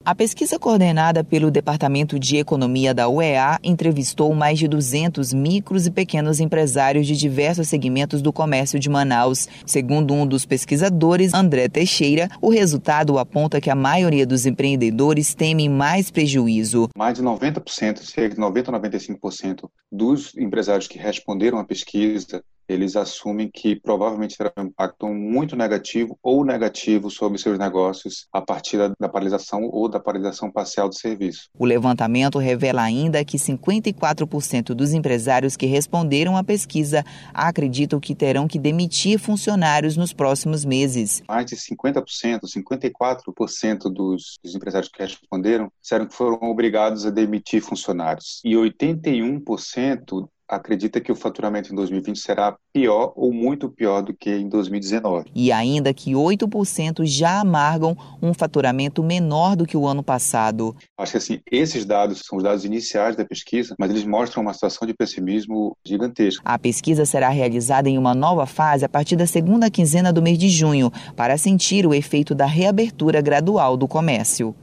A pesquisa coordenada pelo Departamento de Economia da UEA entrevistou mais de 200 micros e pequenos empresários de diversos segmentos do comércio de Manaus. Segundo um dos pesquisadores, André Teixeira, o resultado aponta que a maioria dos empreendedores temem mais prejuízo. Mais de 90%, cerca de 90% a 95% dos empresários que responderam à pesquisa, eles assumem que provavelmente terá um impacto muito negativo ou negativo sobre seus negócios a partir da paralisação ou da paralisação parcial do serviço. O levantamento revela ainda que 54% dos empresários que responderam à pesquisa acreditam que terão que demitir funcionários nos próximos meses. Mais de 50%, 54% dos empresários que responderam disseram que foram obrigados a demitir funcionários. E 81% acredita que o faturamento em 2020 será pior ou muito pior do que em 2019. E ainda que 8% já amargam um faturamento menor do que o ano passado. Acho que assim, esses dados são os dados iniciais da pesquisa, mas eles mostram uma situação de pessimismo gigantesca. A pesquisa será realizada em uma nova fase a partir da segunda quinzena do mês de junho, para sentir o efeito da reabertura gradual do comércio.